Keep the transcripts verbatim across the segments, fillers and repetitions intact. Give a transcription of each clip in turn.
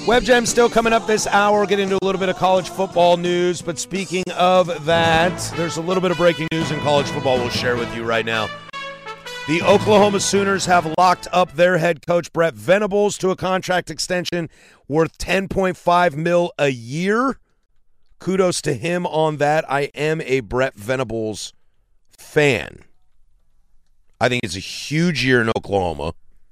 Web Jam still coming up this hour. We'll get into a little bit of college football news. But speaking of that, there's a little bit of breaking news in college football we'll share with you right now. The Oklahoma Sooners have locked up their head coach, Brett Venables, to a contract extension worth ten point five mil a year. Kudos to him on that. I am a Brett Venables fan. I think it's a huge year in Oklahoma.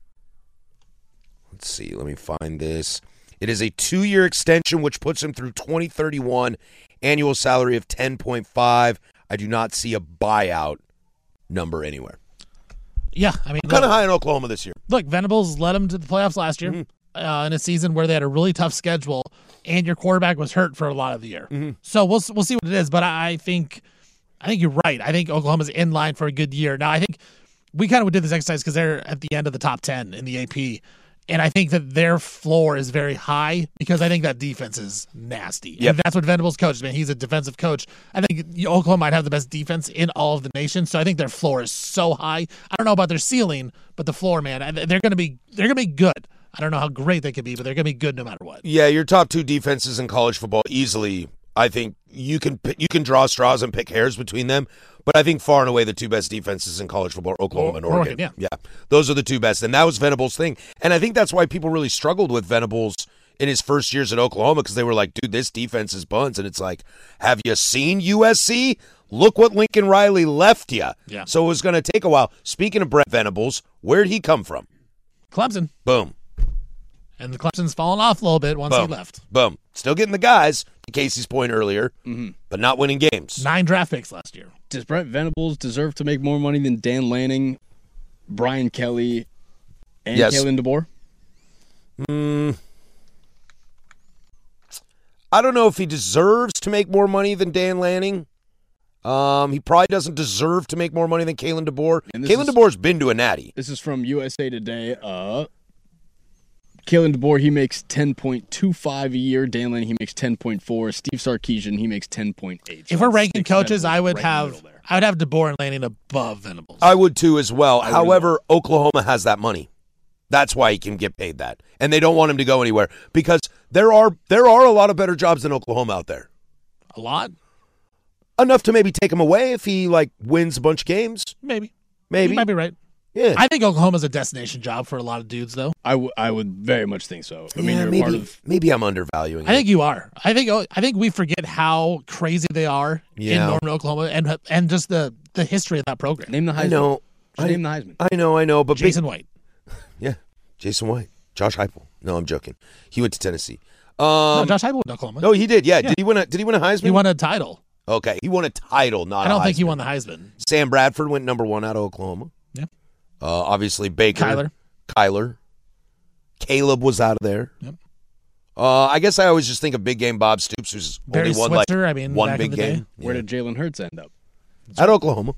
Let's see. Let me find this. It is a two-year extension, which puts him through twenty thirty-one, annual salary of ten point five. I do not see a buyout number anywhere. Yeah, I mean, kind of high in Oklahoma this year. Look, Venables led them to the playoffs last year mm-hmm. uh, in a season where they had a really tough schedule, and your quarterback was hurt for a lot of the year. Mm-hmm. So we'll we'll see what it is. But I think I think you're right. I think Oklahoma's in line for a good year. Now, I think we kind of did this exercise because they're at the end of the top ten in the A P, and I think that their floor is very high because I think that defense is nasty. Yep. And that's what Venables coaches. Man, he's a defensive coach. I think Oklahoma might have the best defense in all of the nation. So I think their floor is so high. I don't know about their ceiling, but the floor, man, they're going to be they're going to be good. I don't know how great they could be, but they're going to be good no matter what. Yeah, your top two defenses in college football easily. I think you can you can draw straws and pick hairs between them. But I think far and away the two best defenses in college football are Oklahoma and Oregon. Oregon yeah. yeah, those are the two best. And that was Venables' thing. And I think that's why people really struggled with Venables in his first years at Oklahoma because they were like, dude, this defense is buns. And it's like, have you seen U S C? Look what Lincoln Riley left you. Yeah. So it was going to take a while. Speaking of Brett Venables, where'd he come from? Clemson. Boom. And the Clemson's fallen off a little bit once Boom. he left. Boom. Still getting the guys, to Casey's point earlier, mm-hmm. but not winning games. Nine draft picks last year. Does Brett Venables deserve to make more money than Dan Lanning, Brian Kelly, and yes. Kalen DeBoer? Mm, I don't know if he deserves to make more money than Dan Lanning. Um, he probably doesn't deserve to make more money than Kalen DeBoer. Kalen is, DeBoer's been to a natty. This is from U S A Today. Uh, Kalen DeBoer, he makes ten point two five a year. Dan Lanning, he makes ten point four. Steve Sarkisian, he makes ten point eight. So if we're ranking coaches, I would right have I would have DeBoer and Lanning above Venables. I would too as well. I However, Oklahoma has that money. That's why he can get paid that. And they don't want him to go anywhere because there are there are a lot of better jobs than Oklahoma out there. A lot? Enough to maybe take him away if he like wins a bunch of games. Maybe. Maybe. You might be right. Yeah. I think Oklahoma's a destination job for a lot of dudes, though. I, w- I would very much think so. I yeah, mean, you're maybe, part of. Maybe I'm undervaluing I it. think you are. I think I think we forget how crazy they are yeah. in Norman, Oklahoma, and and just the, the history of that program. Name the Heisman. I know. I, name the Heisman. I know, I know. But Jason big, White. Yeah, Jason White. Josh Heupel. No, I'm joking. He went to Tennessee. Um, no, Josh Heupel went to Oklahoma. No, he did. Yeah. yeah. Did he win a Did he win a Heisman? He won a title. Okay, he won a title, not I don't a think Heisman. he won the Heisman. Sam Bradford went number one out of Oklahoma. Yeah. Uh, obviously, Baker. Kyler. Kyler. Caleb was out of there. Yep. Uh, I guess I always just think of big game Bob Stoops, who's Barry only won Switzer, like I mean, one back big in the game. day. Where Yeah. did Jalen Hurts end up? At Oklahoma.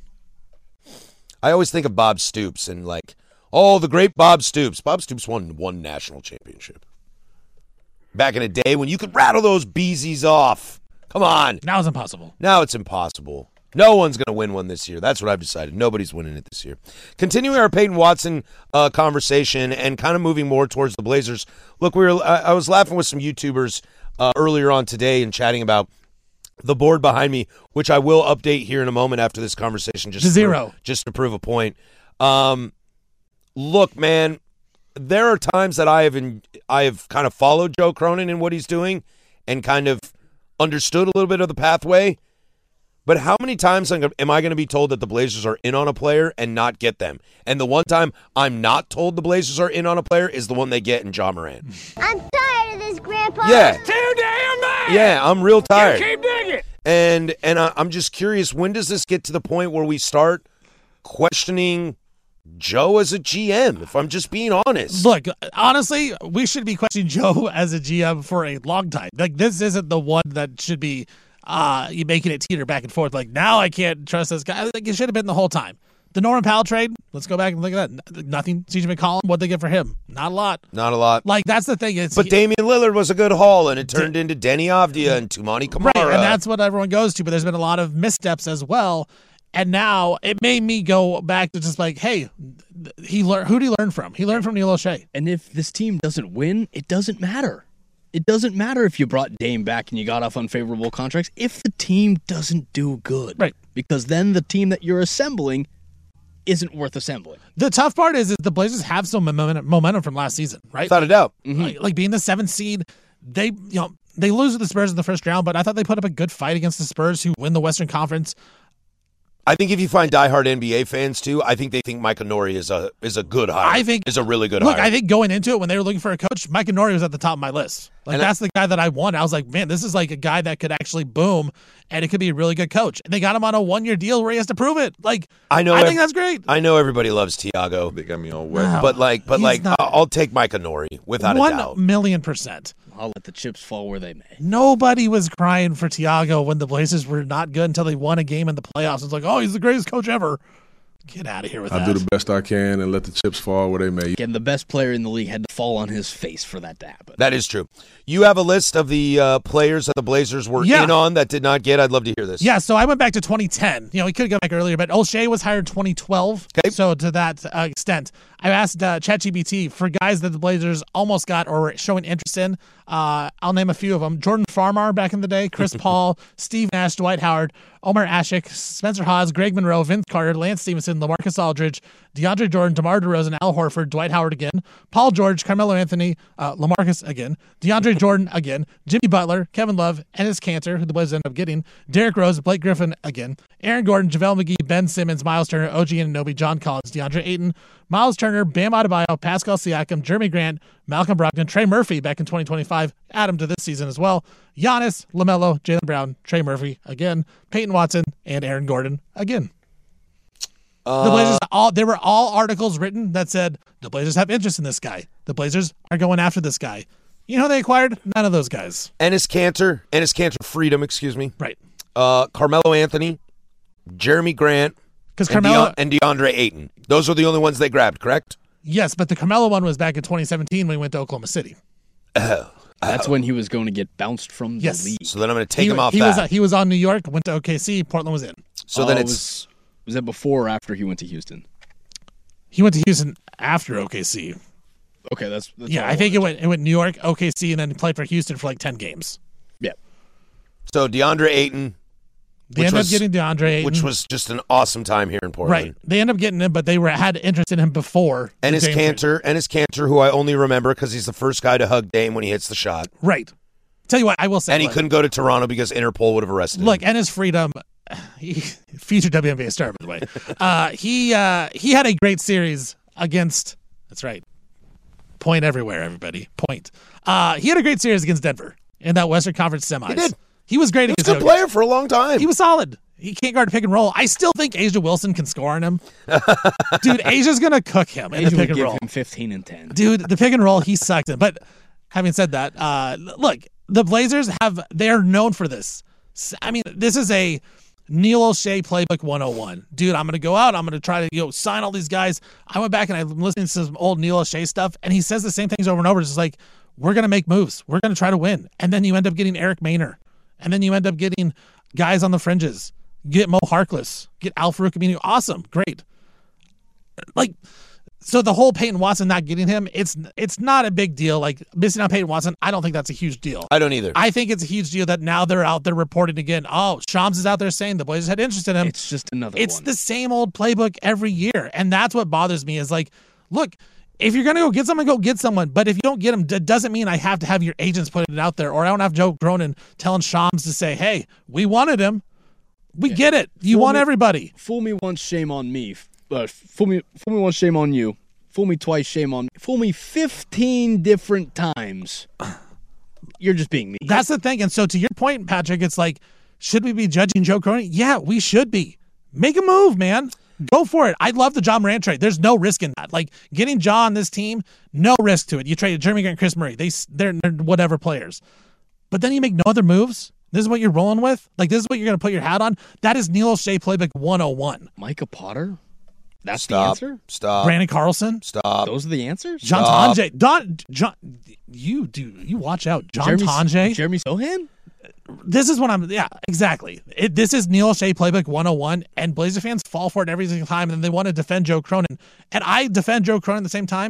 I always think of Bob Stoops and like, oh, the great Bob Stoops. Bob Stoops won one national championship. Back in a day when you could rattle those beezies off. Come on. Now it's impossible. Now it's impossible. No one's going to win one this year. That's what I've decided. Nobody's winning it this year. Continuing our Peyton Watson uh, conversation and kind of moving more towards the Blazers. Look, we were. I, I was laughing with some YouTubers uh, earlier on today and chatting about the board behind me, which I will update here in a moment after this conversation. Just to to zero. Prove, just to prove a point. Um, look, man, there are times that I have in, I have kind of followed Joe Cronin and what he's doing and kind of understood a little bit of the pathway. But how many times am I going to be told that the Blazers are in on a player and not get them? And the one time I'm not told the Blazers are in on a player is the one they get in Ja Morant. I'm tired of this, Grandpa. Yeah. Too damn bad. Yeah, I'm real tired. You keep digging. And and I, I'm just curious, when does this get to the point where we start questioning Joe as a G M, if I'm just being honest? Look, honestly, we should be questioning Joe as a G M for a long time. Like, this isn't the one that should be uh, you making it teeter back and forth. Like, now I can't trust this guy. Like, it should have been the whole time. The Norman Powell trade, let's go back and look at that. Nothing. C J McCollum, what'd they get for him? Not a lot. Not a lot. Like, that's the thing. It's, But Damian Lillard was a good haul, and it turned into Denny Avdia and Tumani Kamara. Right, and that's what everyone goes to. But there's been a lot of missteps as well. And now it made me go back to just like, hey, he learned. Who did he learn from? He learned from Neil O'Shea. And if this team doesn't win, it doesn't matter. it doesn't matter if you brought Dame back and you got off unfavorable contracts if the team doesn't do good. Right. Because then the team that you're assembling isn't worth assembling. The tough part is, is the Blazers have some momentum, momentum from last season, right? Without a doubt. Mm-hmm. Like, like being the seventh seed, they you know they lose to the Spurs in the first round, but I thought they put up a good fight against the Spurs, who win the Western Conference. I think if you find diehard N B A fans too, I think they think Mike Nori is a is a good hire. I think is a really good look, hire. I think going into it when they were looking for a coach, Mike Nori was at the top of my list. Like And that's I, the guy that I wanted. I was like, man, this is like a guy that could actually boom, and it could be a really good coach. And they got him on a one year deal where he has to prove it. Like I know, I ev- think that's great. I know everybody loves Tiago, They got me all wet. Wow. but like, but He's like, not- I'll take Mike Nori without a One doubt. million percent. I'll let the chips fall where they may. Nobody was crying for Tiago when the Blazers were not good until they won a game in the playoffs. It's like, oh, he's the greatest coach ever. Get out of here with I that. do the best I can and let the chips fall where they may. Again, the best player in the league had to fall on his face for that to happen. That is true. You have a list of the uh, players that the Blazers were Yeah. in on that did not get. I'd love to hear this. Yeah, so I went back to twenty ten. You know, we could go back earlier, but O'Shea was hired twenty twelve. Okay. So to that uh, extent, I asked uh, ChatGPT for guys that the Blazers almost got or were showing interest in. Uh, I'll name a few of them. Jordan Farmar back in the day, Chris Paul, Steve Nash, Dwight Howard, Omar Ashik, Spencer Hawes, Greg Monroe, Vince Carter, Lance Stevenson, LaMarcus Aldridge, DeAndre Jordan, DeMar DeRozan, Al Horford, Dwight Howard again, Paul George, Carmelo Anthony, uh, LaMarcus again, DeAndre Jordan again, Jimmy Butler, Kevin Love, Enes Kanter, who the Blazers ended up getting, Derrick Rose, Blake Griffin again, Aaron Gordon, JaVale McGee, Ben Simmons, Miles Turner, O G Anunoby, John Collins, DeAndre Ayton, Miles Turner, Bam Adebayo, Pascal Siakam, Jeremy Grant, Malcolm Brogdon, Trey Murphy back in twenty twenty-five, add him to this season as well, Giannis, LaMelo, Jaylen Brown, Trey Murphy again, Peyton Watson, and Aaron Gordon again. Uh, The Blazers, all there were all articles written that said the Blazers have interest in this guy. The Blazers are going after this guy. You know who they acquired? None of those guys. Enes Kanter, Enes Kanter Freedom, excuse me. Right. Uh, Carmelo Anthony, Jeremy Grant, Because and, Carmelo, Deo- and DeAndre Ayton. Those are the only ones they grabbed, correct? yes, but the Carmelo one was back in twenty seventeen when he went to Oklahoma City. That's when he was going to get bounced from the Yes. league. So then I'm going to take he him off he that. was uh, he was on New York, went to O K C, Portland was in. so Oh, then it it's was, was that before or after he went to Houston? He went to Houston after O K C. Okay, that's, that's Yeah, all I think it wanted. went it went New York, O K C, and then played for Houston for like ten games. Yeah. so DeAndre Ayton, They Which ended was- up getting DeAndre Ayton. which was just an awesome time here in Portland. right. They ended up getting him, but they were had interest in him before. the Enes Dame trade. Kanter, Enes Kanter, who I only remember because he's the first guy to hug Dame when he hits the shot. Right. Tell you what, I will say. And he look, couldn't go to Toronto because Interpol would have arrested Look, him. and his freedom. He, future W N B A star, by the way. Uh, he uh, he had a great series against. That's right. Point everywhere, everybody. Point. Uh, he had a great series against Denver in that Western Conference semis. He did. He was great. He was against a good Jokic. player for a long time. He was solid. He can't guard pick and roll. I still think Asia Wilson can score on him. Dude, Asia's gonna cook him in Asia the would pick and give roll. him fifteen and ten. Dude, the pick and roll, he sucked it. But having said that, uh, look, the Blazers have, they're known for this. S- I mean, this is a Neil O'Shea playbook one oh one. Dude, I'm going to go out. I'm going to try to you know sign all these guys. I went back and I'm listening to some old Neil O'Shea stuff, and he says the same things over and over. It's just like, we're going to make moves. We're going to try to win. And then you end up getting Eric Maynor. And then you end up getting guys on the fringes. Get Mo Harkless. Get Al Farouk Aminu. Awesome. Great. Like, so the whole Peyton Watson not getting him, it's it's not a big deal. Like, missing out Peyton Watson, I don't think that's a huge deal. I don't either. I think it's a huge deal that now they're out there reporting again. Oh, Shams is out there saying the Blazers had interest in him. It's just another It's one. the same old playbook every year. And that's what bothers me is like, look, if you're going to go get someone, go get someone. But if you don't get them, it doesn't mean I have to have your agents putting it out there, or I don't have Joe Cronin telling Shams to say, hey, we wanted him. We get it. You Fool want me- everybody. Fool me once, shame on me. Uh, fool me, fool me once, shame on you. Fool me twice, shame on me. Fool me fifteen different times. You're just being me. That's the thing. And so to your point, Patrick, it's like, should we be judging Joe Cronin? Yeah, we should be. Make a move, man. Go for it. I love the John Morant trade. There's no risk in that. Like, getting Ja on this team, no risk to it. You traded Jeremy Grant and Chris Murray. They, they're, they're whatever players. But then you make no other moves. This is what you're rolling with? Like, this is what you're going to put your hat on? That is Neil O'Shea playbook one oh one. Micah Potter? That's Stop. the answer? Stop. Brandon Carlson? Stop. Those are the answers? John Stop. Tonje. Don, John, you do. You watch out. John Jeremy, Tonje? Jeremy Sohan? This is what I'm, yeah, exactly. It, this is Neil O'Shea playbook one oh one, and Blazer fans fall for it every single time, and then they want to defend Joe Cronin. And I defend Joe Cronin at the same time.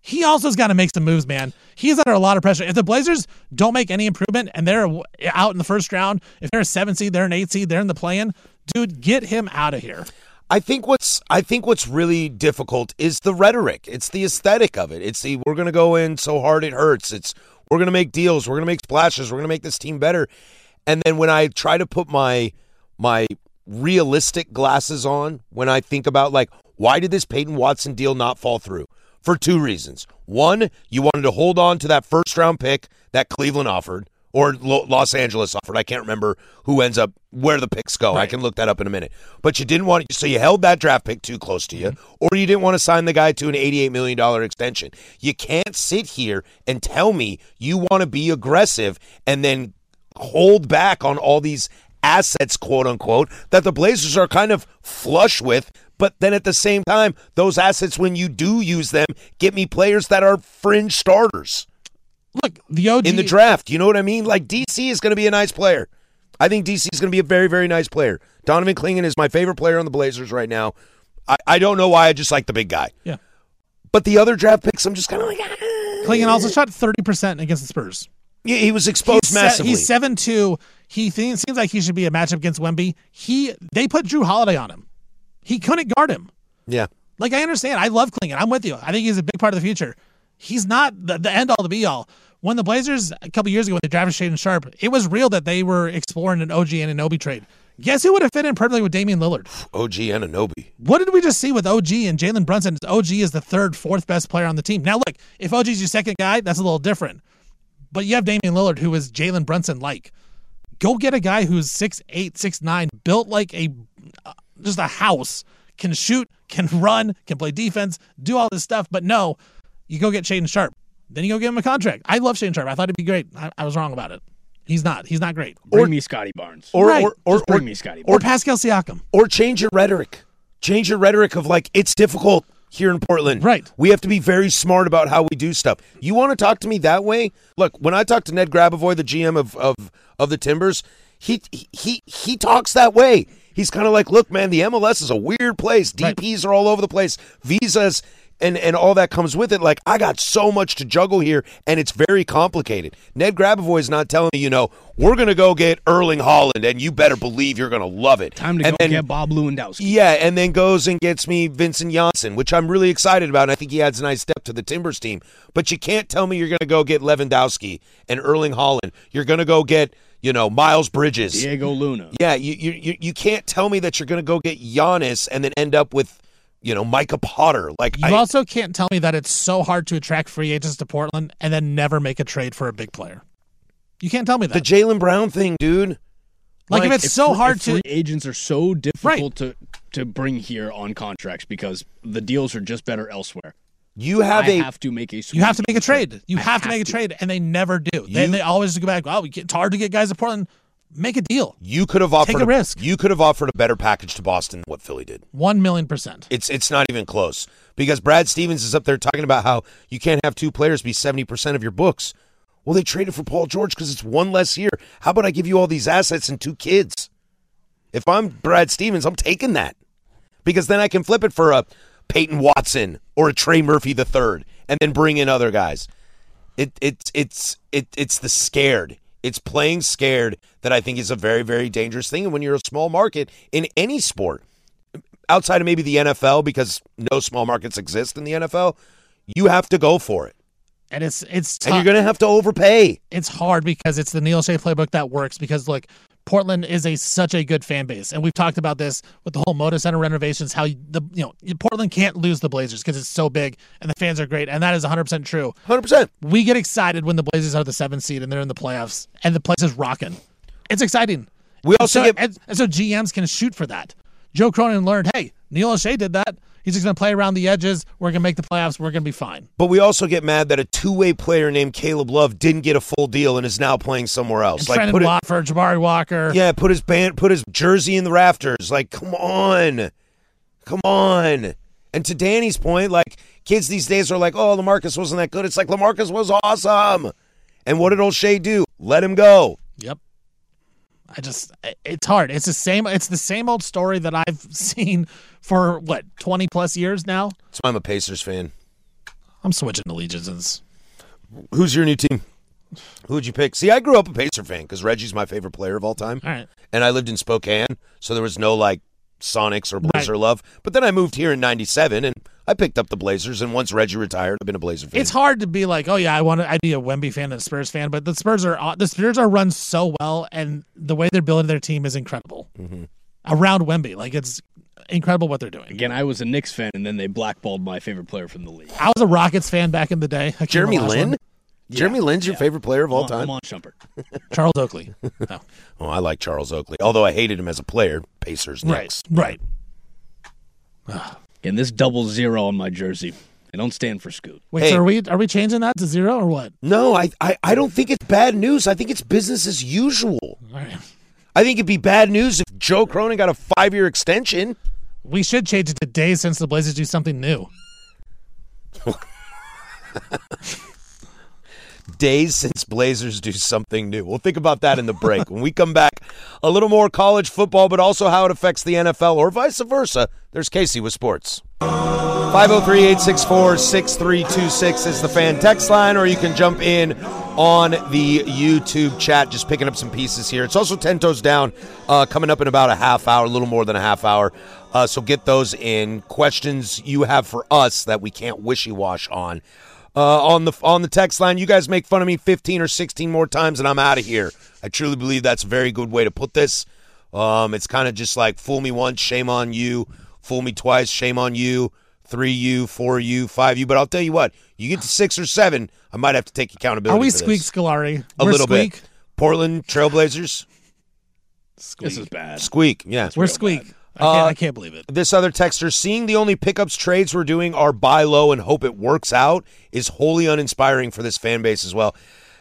he also's got to make some moves, man. He's under a lot of pressure. If the Blazers don't make any improvement and they're out in the first round, if they're a seven seed, they're an eight seed, they're in the play-in, dude, get him out of here. I think what's I think what's really difficult is the rhetoric. It's the aesthetic of it. It's the we're going to go in so hard it hurts. It's we're going to make deals. We're going to make splashes. We're going to make this team better. And then when I try to put my my realistic glasses on, when I think about like why did this Peyton Watson deal not fall through? For two reasons. One, you wanted to hold on to that first round pick that Cleveland offered. Or Los Angeles offered. I can't remember who ends up, where the picks go. Right. I can look that up in a minute. But you didn't want to, so you held that draft pick too close to you, mm-hmm. or you didn't want to sign the guy to an eighty-eight million dollars extension. You can't sit here and tell me you want to be aggressive and then hold back on all these assets, quote unquote, that the Blazers are kind of flush with. But then at the same time, those assets, when you do use them, get me players that are fringe starters. Look, the O G in the draft, you know what I mean? Like, D C is going to be a nice player. I think D C is going to be a very, very nice player. Donovan Clingan is my favorite player on the Blazers right now. I, I don't know why, I just like the big guy. Yeah. But the other draft picks, I'm just kind of like, ah. Clingan also shot thirty percent against the Spurs. Yeah, he was exposed he's massively. Se- he's seven two. He thinks, seems like he should be a matchup against Wemby. He They put Drew Holiday on him. He couldn't guard him. Yeah. Like, I understand. I love Clingan. I'm with you. I think he's a big part of the future. He's not the, the end all, the be all. When the Blazers, a couple years ago, when they drafted Shaedon Sharpe, it was real that they were exploring an O G and Anunoby trade. Guess who would have fit in perfectly with Damian Lillard? O G and Anunoby. What did we just see with O G and Jalen Brunson? O G is the third, fourth best player on the team. Now, look, if O G's your second guy, that's a little different. But you have Damian Lillard, who is Jalen Brunson-like. Go get a guy who's six eight, six nine, built like a uh, just a house, can shoot, can run, can play defense, do all this stuff. But no, you go get Shaedon Sharpe. Then you go give him a contract. I love Shaedon Sharpe. I thought he'd be great. I, I was wrong about it. He's not. He's not great. Bring or, me Scotty Barnes. Or, right. or, or, Just bring or, me Scotty Barnes. Or Pascal Siakam. Or change your rhetoric. Change your rhetoric of like, it's difficult here in Portland. Right. We have to be very smart about how we do stuff. You want to talk to me that way? Look, when I talk to Ned Grabavoy, the G M of of, of the Timbers, he he he talks that way. He's kind of like, look, man, the M L S is a weird place. D Ps right. are all over the place. Visas and, and all that comes with it. Like, I got so much to juggle here, and it's very complicated. Ned Grabavoy is not telling me, you know, we're going to go get Erling Haaland, and you better believe you're going to love it. Time to and go then, get Bob Lewandowski. Yeah, and then goes and gets me Vincent Janssen, which I'm really excited about, and I think he adds a nice step to the Timbers team. But you can't tell me you're going to go get Lewandowski and Erling Haaland. You're going to go get, you know, Miles Bridges. Diego Luna. Yeah, you you you can't tell me that you're going to go get Giannis and then end up with, you know, Micah Potter. Like, you I, also can't tell me that it's so hard to attract free agents to Portland and then never make a trade for a big player. You can't tell me that. The Jaylen Brown thing, dude. Like, Like, if it's If so free- hard if to free agents are so difficult Right. to to bring here on contracts because the deals are just better elsewhere. You have I a have to make a You have to make a trade. You I have to have make a to. trade, and they never do. They, You- they always go back, oh, it's hard to get guys at Portland. Make a deal. you could have offered Take a risk. You could have offered a better package to Boston than what Philly did. One million percent. It's it's not even close because Brad Stevens is up there talking about how you can't have two players be seventy percent of your books. Well, they traded for Paul George because it's one less year. How about I give you all these assets and two kids? If I'm Brad Stevens, I'm taking that because then I can flip it for a Peyton Watson or a Trey Murphy the third and then bring in other guys. It it's it's it it's the scared. It's playing scared that I think is a very, very dangerous thing. And when you're a small market in any sport, outside of maybe the N F L, because no small markets exist in the N F L, you have to go for it. And it's it's And tough. you're going to have to overpay. It's hard because it's the Neil Shea playbook that works because, look, Portland is a such a good fan base. And we've talked about this with the whole Moda Center renovations, how the you know Portland can't lose the Blazers because it's so big and the fans are great. And that is one hundred percent true. one hundred percent. We get excited when the Blazers are the seventh seed and they're in the playoffs and the place is rocking. It's exciting. We also so, get and, and so G Ms can shoot for that. Joe Cronin learned, hey, Neil O'Shea did that. He's just going to play around the edges. We're going to make the playoffs. We're going to be fine. But we also get mad that a two-way player named Caleb Love didn't get a full deal and is now playing somewhere else. And like Trendon put it, Watford, Jabari Walker. yeah, put his band, put his jersey in the rafters. Like, come on, come on. And to Danny's point, like kids these days are like, oh, LaMarcus wasn't that good. It's like LaMarcus was awesome. And what did O'Shea do? Let him go. Yep. I just, it's hard. It's the same. It's the same old story that I've seen for what twenty plus years now. That's why I'm a Pacers fan. I'm switching allegiances. Who's your new team? Who would you pick? See, I grew up a Pacer fan because Reggie's my favorite player of all time. All right. And I lived in Spokane, so there was no, like, Sonics or Blazer right. love. But then I moved here in ninety-seven, and I picked up the Blazers. And once Reggie retired, I've been a Blazer fan. It's hard to be like, oh, yeah, I want to, I'd be a Wemby fan and a Spurs fan. But the Spurs are the Spurs are run so well, and the way they're building their team is incredible. Mm-hmm. Around Wemby. Like, it's incredible what they're doing. Again, I was a Knicks fan, and then they blackballed my favorite player from the league. I was a Rockets fan back in the day. Jeremy Lin? Yeah, Jeremy Lin's your yeah. favorite player of all time? Lamont Shumpert. Charles Oakley. No. Oh, I like Charles Oakley. Although I hated him as a player. Pacers, Knicks. Right, right. And this double zero on my jersey. I don't stand for Scoot. Wait, hey. so are we are we changing that to zero or what? No, I, I, I don't think it's bad news. I think it's business as usual. All right. I think it'd be bad news if Joe Cronin got a five-year extension. We should change it to days since the Blazers do something new. Days since Blazers do something new. We'll think about that in the break. When we come back, a little more college football, but also how it affects the N F L or vice versa. There's Casey with sports. five oh three, eight six four, six three two six is the fan text line, or you can jump in on the YouTube chat, just picking up some pieces here. It's also ten Toes Down uh, coming up in about a half hour, a little more than a half hour. Uh, so get those in. Questions you have for us that we can't wishy-wash on. Uh, on the on the text line, you guys make fun of me fifteen or sixteen more times, and I'm out of here. I truly believe that's a very good way to put this. Um, it's kind of just like fool me once, shame on you. Fool me twice, shame on you. Three you, four you, five you. But I'll tell you what, you get to six or seven, I might have to take accountability. Are we for Squeak this. Scolari? A We're little Squeak? bit. Portland Trailblazers. Squeak. This is bad. Squeak, yeah. We're Squeak. I can't, Uh, I can't believe it. This other texter, seeing the only pickups trades we're doing are buy low and hope it works out is wholly uninspiring for this fan base as well.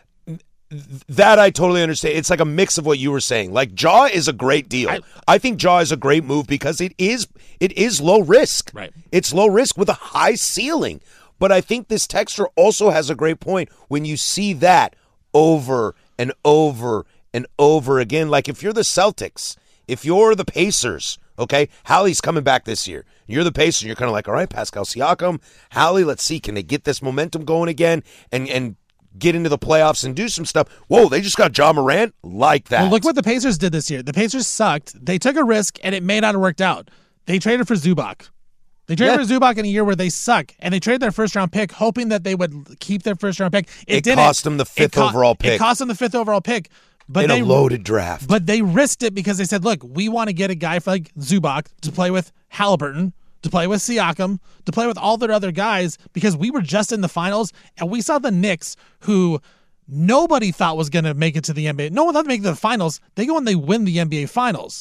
That I totally understand. It's like a mix of what you were saying. Like Jaw is a great deal. I, I think Jaw is a great move because it is it is low risk. Right. It's low risk with a high ceiling. But I think this texter also has a great point when you see that over and over and over again. Like if you're the Celtics, if you're the Pacers, okay, Hallie's coming back this year. You're the Pacers. You're kind of like, all right, Pascal Siakam, Hallie, let's see, can they get this momentum going again and and get into the playoffs and do some stuff? Whoa, they just got Ja Morant? Like that. Well, look what the Pacers did this year. The Pacers sucked. They took a risk, and it may not have worked out. They traded for Zubac. They traded Yeah. for Zubac in a year where they suck, and they traded their first-round pick, hoping that they would keep their first-round pick. It, It didn't. cost them the fifth co- overall pick. It cost them the fifth overall pick. But in they, a loaded draft. But they risked it because they said, look, we want to get a guy like Zubac to play with Halliburton, to play with Siakam, to play with all their other guys, because we were just in the finals, and we saw the Knicks, who nobody thought was going to make it to the N B A. No one thought to make it to the finals. They go and they win the N B A finals.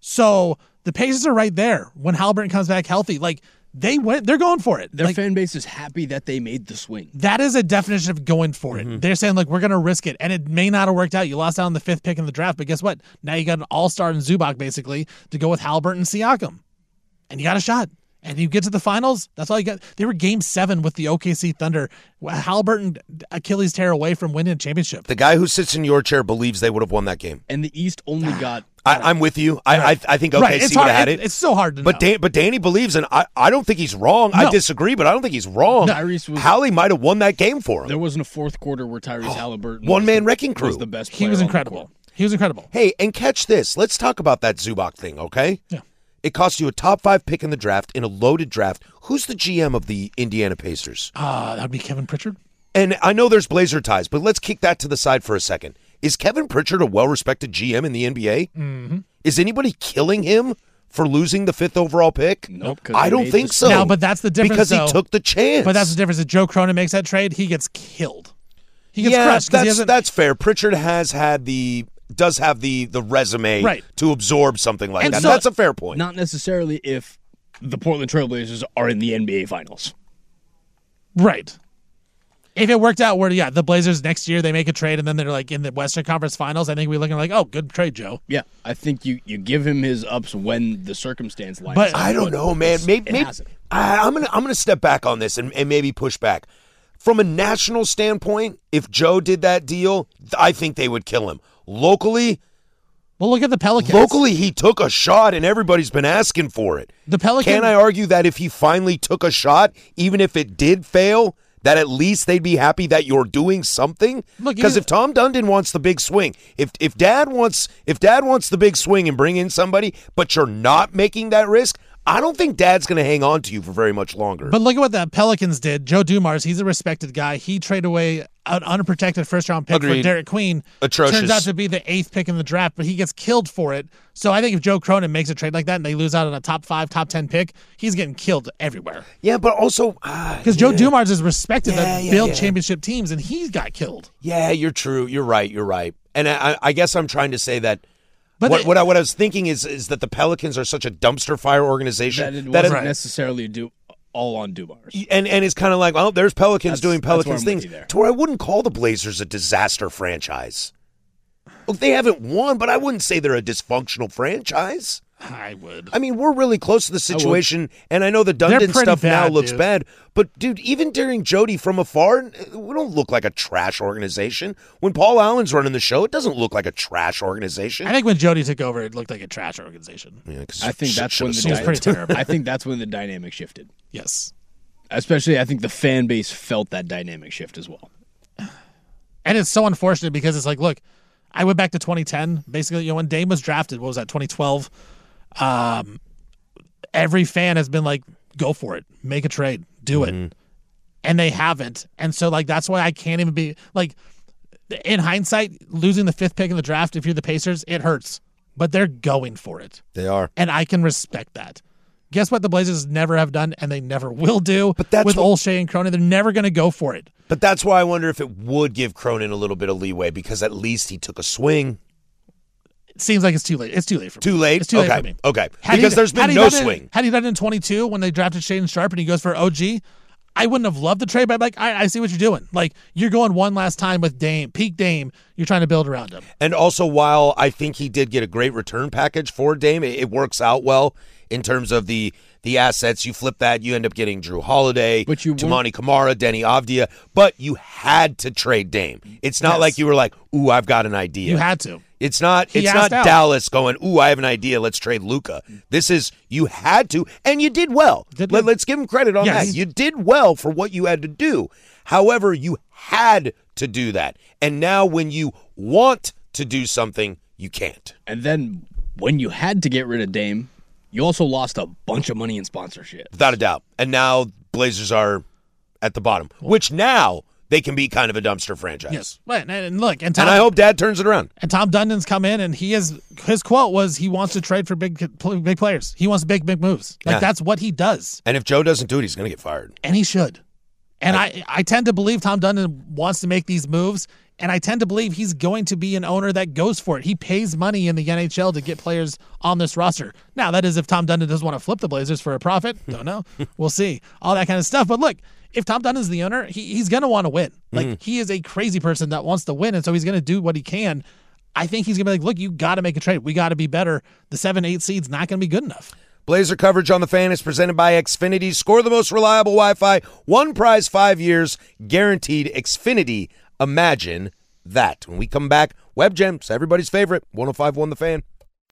So the Pacers are right there when Halliburton comes back healthy. Like, they went, they're going for it. Their like, fan base is happy that they made the swing. that is a definition of going for it. Mm-hmm. They're saying, like, we're going to risk it. And it may not have worked out. You lost out on the fifth pick in the draft, but guess what? Now you got an all-star in Zubac, basically, to go with Halliburton and Siakam. And you got a shot. And you get to the finals, that's all you got. They were game seven with the O K C Thunder. Halliburton, Achilles tear away from winning a championship. The guy who sits in your chair believes they would have won that game. And the East only got... I, I'm with you. I I, I think O K C Right. It's would hard. have had It- it. It's so hard to But know. Dan, but Danny believes, and I, I don't think he's wrong. No. I disagree, but I don't think he's wrong. No. Tyrese was- Hallie might have won that game for him. There wasn't a fourth quarter where Tyrese Halliburton... One was man the- wrecking crew. Was the best he player was on the incredible. court. He was incredible. Hey, and catch this. Let's talk about that Zubac thing, okay? Yeah. It cost you a top five pick in the draft, in a loaded draft. Who's the G M of the Indiana Pacers? Uh, that would be Kevin Pritchard. And I know there's Blazer ties, but let's kick that to the side for a second. Is Kevin Pritchard a well-respected G M in the N B A? Mm-hmm. Is anybody killing him for losing the fifth overall pick? Nope, 'cause I they don't made think the so. No, but that's the difference, Because though. he took the chance. But that's the difference. If Joe Cronin makes that trade, he gets killed. He gets yeah, crushed. 'cause he that's, hasn't- that's fair. Pritchard has had the... does have the the resume Right. to absorb something like And that. so- That's a fair point. Not necessarily if the Portland Trailblazers are in the N B A Finals. Right. If it worked out where, yeah, the Blazers next year, they make a trade, and then they're like in the Western Conference Finals, I think we're looking like, oh, good trade, Joe. Yeah, I think you, you give him his ups when the circumstance lines But- up. I don't know, man. Maybe, it maybe hasn't. I, I'm gonna I'm gonna step back on this and, and maybe push back. From a national standpoint, if Joe did that deal, I think they would kill him. Locally, Well, look at the Pelicans. locally he took a shot and everybody's been asking for it. The Pelicans. Can I argue that if he finally took a shot, even if it did fail, that at least they'd be happy that you're doing something? Look, Because you- if Tom Dundon wants the big swing, if if Dad wants if Dad wants the big swing and bring in somebody, but you're not making that risk, I don't think Dad's going to hang on to you for very much longer. But look at what the Pelicans did. Joe Dumars, he's a respected guy. He traded away an unprotected first-round pick Agreed. for Derek Queen. Atrocious. Turns out to be the eighth pick in the draft, but he gets killed for it. So I think if Joe Cronin makes a trade like that and they lose out on a top five, top ten pick, he's getting killed everywhere. yeah, but also uh, Because Joe Dumars is respected Yeah, that yeah, build yeah. championship teams, and he got killed. yeah, you're true. You're right. You're right. And I, I guess I'm trying to say that. But what, they- what, I, what I was thinking is is that the Pelicans are such a dumpster fire organization That it that wasn't it- necessarily do all on Dumars. and and it's kind of like, well, there's Pelicans That's- doing that's where Pelicans I'm with things. you there. To where I wouldn't call the Blazers a disaster franchise. Look, they haven't won, but I wouldn't say they're a dysfunctional franchise. I would. I mean, we're really close to the situation, and I know the They're Dundon pretty stuff now bad, looks dude. bad. But, dude, even during Jody from afar, we don't look like a trash organization. When Paul Allen's running the show, it doesn't look like a trash organization. I think when Jody took over, it looked like a trash organization. Yeah, 'cause I think sh- that's when the should've It was sold pretty it. terrible. I think that's when the dynamic shifted. Yes. Especially, I think the fan base felt that dynamic shift as well. And it's so unfortunate because it's like, look, I went back to twenty ten. Basically, you know, when Dame was drafted, what was that, twenty twelve? Um, every fan has been like, go for it. Make a trade. Do it. And they haven't. And so, like, that's why I can't even be, like, in hindsight, losing the fifth pick in the draft, if you're the Pacers, it hurts. But they're going for it. They are. And I can respect that. Guess what the Blazers never have done, and they never will do But that's with what- Olshey and Cronin. They're never going to go for it. But that's why I wonder if it would give Cronin a little bit of leeway, because at least he took a swing. It seems like it's too late. It's too late for me. Too late? It's too late okay. for me. Okay. Had Because he- there's had been he no done it- swing. Had he done it in twenty-two when they drafted Shaden Sharp and he goes for O G, I wouldn't have loved the trade, but I'm like, I, I see what you're doing. Like, you're going one last time with Dame, peak Dame. You're trying to build around him. And also, while I think he did get a great return package for Dame, it, it works out well in terms of the the assets. You flip that, you end up getting Drew Holiday, But you Tamani Kamara, Denny Avdia, but you had to trade Dame. It's not Yes. like you were like, ooh, I've got an idea. You had to. It's not He it's asked not out. Dallas going, ooh, I have an idea, let's trade Luka. This is, you had to, and you did well. Did Let, we? let's give him credit on Yes. that. You did well for what you had to do. However, you had to do that. And now when you want to do something, you can't. And then when you had to get rid of Dame, you also lost a bunch of money in sponsorship. Without a doubt. And now Blazers are at the bottom, which now they can be kind of a dumpster franchise. Yes. Right. And, and look, and Tom, And I hope Dad turns it around. and Tom Dundon's come in, and he is, his quote was he wants to trade for big big players. He wants big, big moves. Like, Yeah. that's what he does. And if Joe doesn't do it, he's going to get fired. And he should. And I, I tend to believe Tom Dundon wants to make these moves, and I tend to believe he's going to be an owner that goes for it. He pays money in the N H L to get players on this roster. Now, that is if Tom Dundon doesn't want to flip the Blazers for a profit. Don't know. We'll see. All that kind of stuff. But look, if Tom Dundon's the owner, he, he's going to want to win. Like, he is a crazy person that wants to win, and so he's going to do what he can. I think he's going to be like, look, you got to make a trade. We got to be better. The seven, eight seed's not going to be good enough. Blazer coverage on the Fan is presented by Xfinity. Score the most reliable Wi-Fi. One prize, five years, guaranteed. Xfinity. Imagine that. When we come back, Web Gems, everybody's favorite. one oh five point one The Fan.